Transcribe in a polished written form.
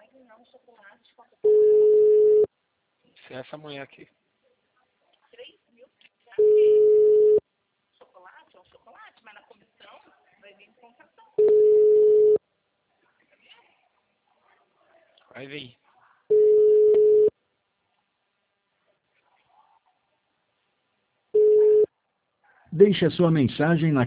Se é essa mulher aqui. Vai vir. Deixe a sua mensagem na